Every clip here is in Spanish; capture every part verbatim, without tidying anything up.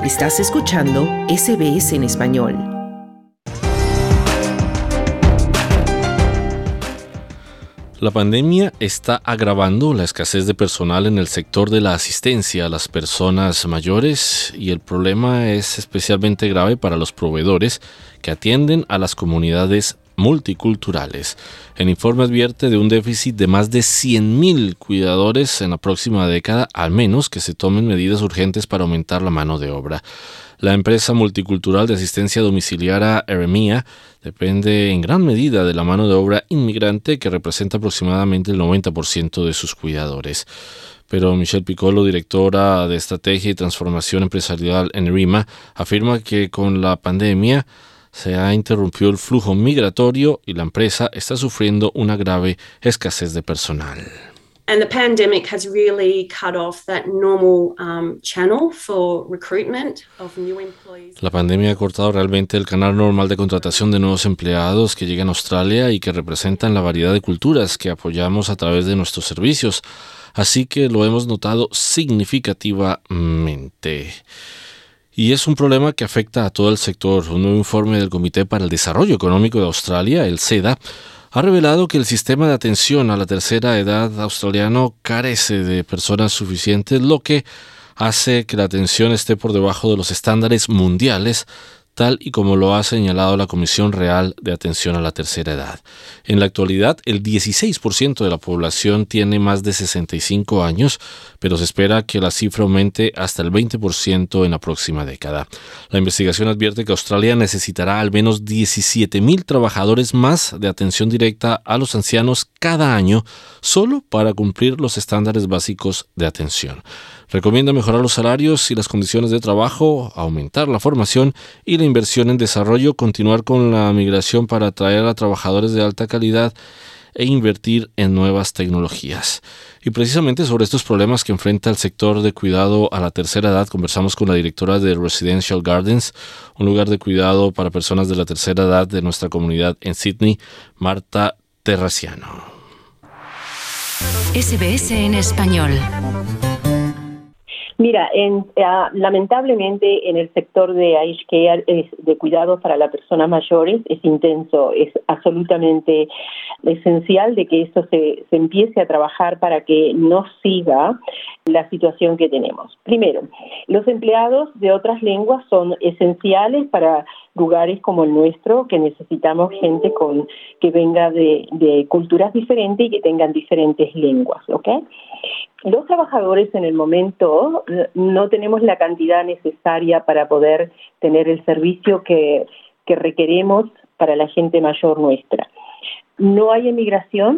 Estás escuchando S B S en español. La pandemia está agravando la escasez de personal en el sector de la asistencia a las personas mayores y el problema es especialmente grave para los proveedores que atienden a las comunidades multiculturales. El informe advierte de un déficit de más de cien mil cuidadores en la próxima década, al menos que se tomen medidas urgentes para aumentar la mano de obra. La empresa multicultural de asistencia domiciliaria Eremia depende en gran medida de la mano de obra inmigrante que representa aproximadamente el noventa por ciento de sus cuidadores. Pero Michelle Piccolo, directora de Estrategia y Transformación Empresarial en Eremia, afirma que con la pandemia se ha interrumpido el flujo migratorio y la empresa está sufriendo una grave escasez de personal. And the pandemic has really cut off that normal um, channel for recruitment of new employees. La pandemia ha cortado realmente el canal normal de contratación de nuevos empleados que llegan a Australia y que representan la variedad de culturas que apoyamos a través de nuestros servicios. Así que lo hemos notado significativamente. Y es un problema que afecta a todo el sector. Un nuevo informe del Comité para el Desarrollo Económico de Australia, el SEDA, ha revelado que el sistema de atención a la tercera edad australiano carece de personas suficientes, lo que hace que la atención esté por debajo de los estándares mundiales, tal y como lo ha señalado la Comisión Real de Atención a la Tercera Edad. En la actualidad, el dieciséis por ciento de la población tiene más de sesenta y cinco años, pero se espera que la cifra aumente hasta el veinte por ciento en la próxima década. La investigación advierte que Australia necesitará al menos diecisiete mil trabajadores más de atención directa a los ancianos cada año, solo para cumplir los estándares básicos de atención. Recomienda mejorar los salarios y las condiciones de trabajo, aumentar la formación y la inversión en desarrollo, continuar con la migración para atraer a trabajadores de alta calidad e invertir en nuevas tecnologías. Y precisamente sobre estos problemas que enfrenta el sector de cuidado a la tercera edad, conversamos con la directora de Residential Gardens, un lugar de cuidado para personas de la tercera edad de nuestra comunidad en Sydney, Marta Terraciano. S B S en español. Mira, en, uh, lamentablemente en el sector de aged care, es, de cuidados para las personas mayores, es intenso, es absolutamente esencial de que esto se, se empiece a trabajar para que no siga la situación que tenemos. Primero, los empleados de otras lenguas son esenciales para lugares como el nuestro, que necesitamos gente con que venga de, de culturas diferentes y que tengan diferentes lenguas, ¿ok? Los trabajadores en el momento no tenemos la cantidad necesaria para poder tener el servicio que, que requeremos para la gente mayor nuestra. No hay emigración,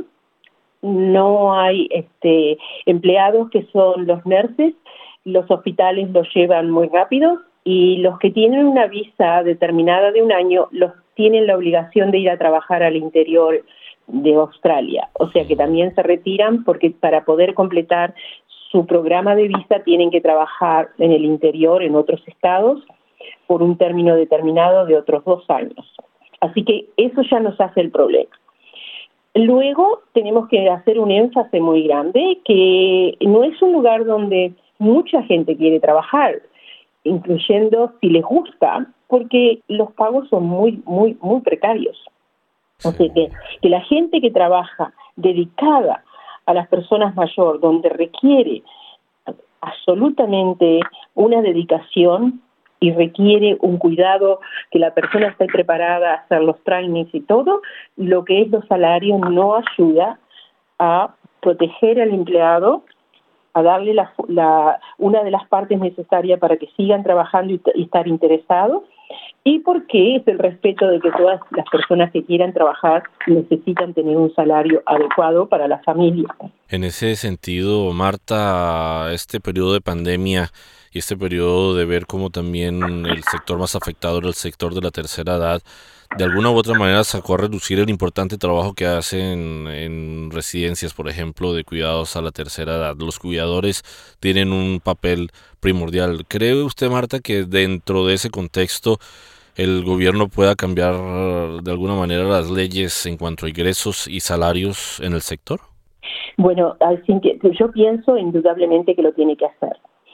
no hay este, empleados que son los nurses, los hospitales los llevan muy rápido y los que tienen una visa determinada de un año los tienen la obligación de ir a trabajar al interior de Australia, o sea que también se retiran porque para poder completar su programa de visa tienen que trabajar en el interior, en otros estados, por un término determinado de otros dos años. Así que eso ya nos hace el problema. Luego tenemos que hacer un énfasis muy grande que no es un lugar donde mucha gente quiere trabajar, incluyendo si les gusta, porque los pagos son muy, muy, muy precarios. O sea, que, que la gente que trabaja dedicada a las personas mayores, donde requiere absolutamente una dedicación y requiere un cuidado, que la persona esté preparada a hacer los trainings y todo, lo que es los salarios no ayuda a proteger al empleado, a darle la, la, una de las partes necesarias para que sigan trabajando y, y estar interesados, y porque es el respeto de que todas las personas que quieran trabajar necesitan tener un salario adecuado para la familia. En ese sentido, Marta, este periodo de pandemia y este periodo de ver cómo también el sector más afectado era el sector de la tercera edad, de alguna u otra manera sacó a reducir el importante trabajo que hacen en residencias, por ejemplo, de cuidados a la tercera edad. Los cuidadores tienen un papel primordial. ¿Cree usted, Marta, que dentro de ese contexto el gobierno pueda cambiar de alguna manera las leyes en cuanto a ingresos y salarios en el sector? Bueno, así que yo pienso indudablemente que lo tiene que hacer.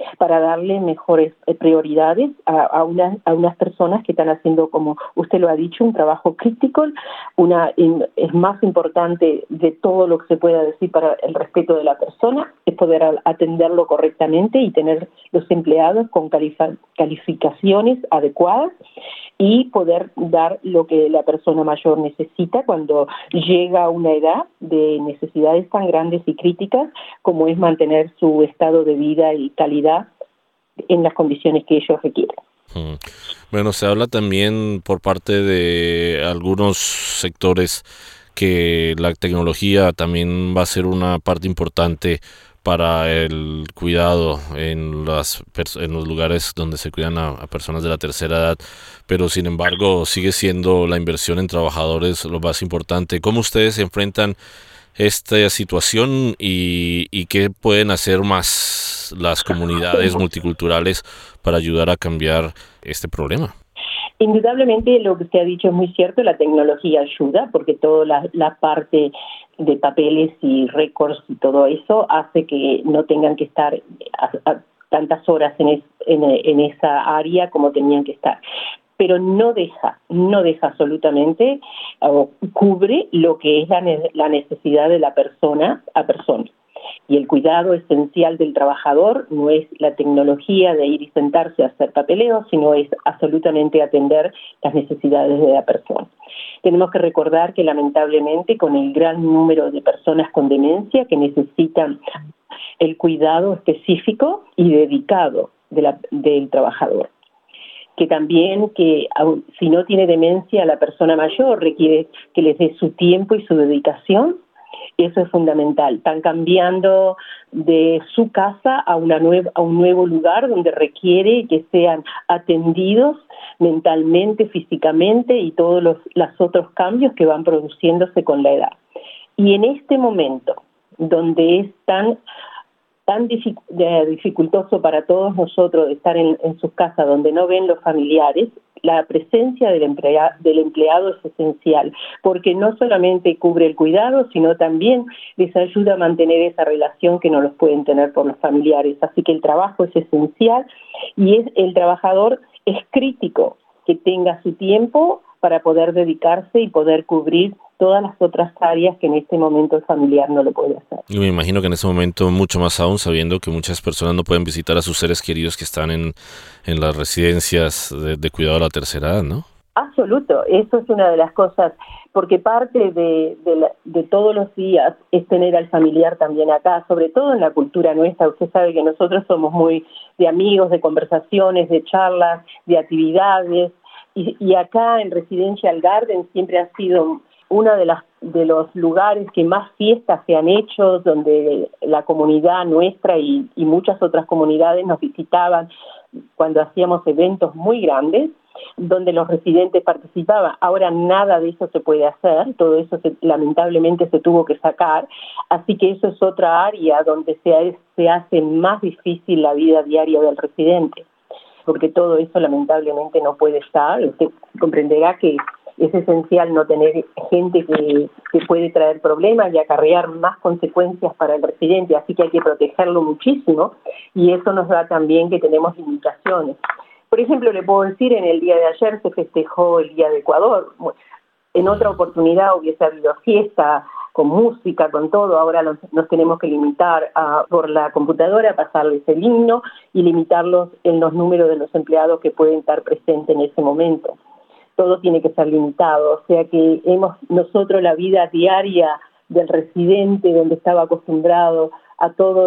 para darle mejores prioridades a, a, unas, a unas personas que están haciendo, como usted lo ha dicho, un trabajo crítico. Una, es más importante de todo lo que se pueda decir para el respeto de la persona, es poder atenderlo correctamente y tener los empleados con califa, calificaciones adecuadas y poder dar lo que la persona mayor necesita cuando llega a una edad de necesidades tan grandes y críticas como es mantener su estado de vida y calidad en las condiciones que ellos requieren. Hmm. Bueno, se habla también por parte de algunos sectores que la tecnología también va a ser una parte importante para el cuidado en las en los lugares donde se cuidan a, a personas de la tercera edad, pero sin embargo sigue siendo la inversión en trabajadores lo más importante. ¿Cómo ustedes enfrentan esta situación y, y qué pueden hacer más las comunidades multiculturales para ayudar a cambiar este problema? Indudablemente lo que usted ha dicho es muy cierto, la tecnología ayuda porque toda la, la parte de papeles y récords y todo eso hace que no tengan que estar a, a tantas horas en, es, en, en esa área como tenían que estar. Pero no deja, no deja absolutamente o cubre lo que es la, la necesidad de la persona a persona. Y el cuidado esencial del trabajador no es la tecnología de ir y sentarse a hacer papeleo, sino es absolutamente atender las necesidades de la persona. Tenemos que recordar que lamentablemente con el gran número de personas con demencia que necesitan el cuidado específico y dedicado de la, del trabajador, que también que si no tiene demencia la persona mayor requiere que les dé su tiempo y su dedicación. Eso es fundamental. Están cambiando de su casa a, una nueva, a un nuevo lugar donde requiere que sean atendidos mentalmente, físicamente y todos los, los otros cambios que van produciéndose con la edad. Y en este momento, donde es tan, tan dificultoso para todos nosotros estar en, en sus casas, donde no ven los familiares, la presencia del, emplea, del empleado es esencial, porque no solamente cubre el cuidado, sino también les ayuda a mantener esa relación que no los pueden tener por los familiares. Así que el trabajo es esencial y es, el trabajador es crítico que tenga su tiempo para poder dedicarse y poder cubrir todas las otras áreas que en este momento el familiar no lo puede hacer. Y me imagino que en ese momento mucho más aún sabiendo que muchas personas no pueden visitar a sus seres queridos que están en, en las residencias de, de cuidado de la tercera edad, ¿no? Absoluto, eso es una de las cosas, porque parte de, de, la, de todos los días es tener al familiar también acá, sobre todo en la cultura nuestra. Usted sabe que nosotros somos muy de amigos, de conversaciones, de charlas, de actividades, y, y acá en Residential Garden siempre ha sido uno de, las, de los lugares que más fiestas se han hecho, donde la comunidad nuestra y, y muchas otras comunidades nos visitaban cuando hacíamos eventos muy grandes, donde los residentes participaban. Ahora nada de eso se puede hacer, todo eso se, lamentablemente se tuvo que sacar, así que eso es otra área donde se, se hace más difícil la vida diaria del residente, porque todo eso lamentablemente no puede estar. Usted comprenderá que es esencial no tener gente que, que puede traer problemas y acarrear más consecuencias para el residente, así que hay que protegerlo muchísimo y eso nos da también que tenemos limitaciones. Por ejemplo, le puedo decir, en el día de ayer se festejó el Día de Ecuador. En otra oportunidad hubiese habido fiesta, con música, con todo. Ahora nos, nos tenemos que limitar a, por la computadora, pasarles el himno y limitarlos en los números de los empleados que pueden estar presentes en ese momento. Todo tiene que ser limitado, o sea que hemos nosotros la vida diaria del residente, donde estaba acostumbrado a toda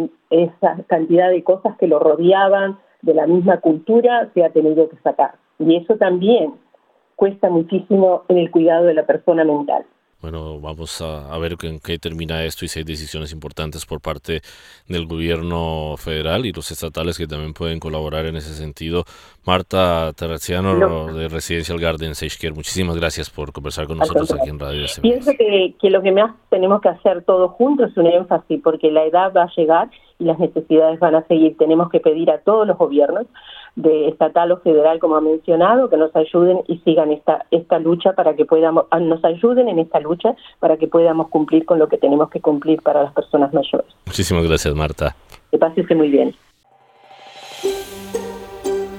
esa cantidad de cosas que lo rodeaban, de la misma cultura, se ha tenido que sacar. Y eso también cuesta muchísimo en el cuidado de la persona mental. Bueno, vamos a, a ver en qué termina esto y si hay decisiones importantes por parte del gobierno federal y los estatales que también pueden colaborar en ese sentido. Marta Terraziano, no. de Residential Garden SageCare, muchísimas gracias por conversar con nosotros aquí en Radio S B S. Pienso que, que lo que más tenemos que hacer todos juntos es un énfasis, porque la edad va a llegar y las necesidades van a seguir. Tenemos que pedir a todos los gobiernos, de estatal o federal, como ha mencionado, que nos ayuden y sigan esta esta lucha para que podamos, nos ayuden en esta lucha para que podamos cumplir con lo que tenemos que cumplir para las personas mayores. Muchísimas gracias, Marta. Que pase muy bien.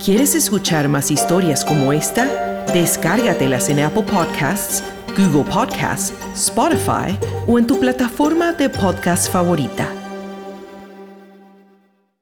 ¿Quieres escuchar más historias como esta? Descárgatelas en Apple Podcasts, Google Podcasts, Spotify o en tu plataforma de podcast favorita.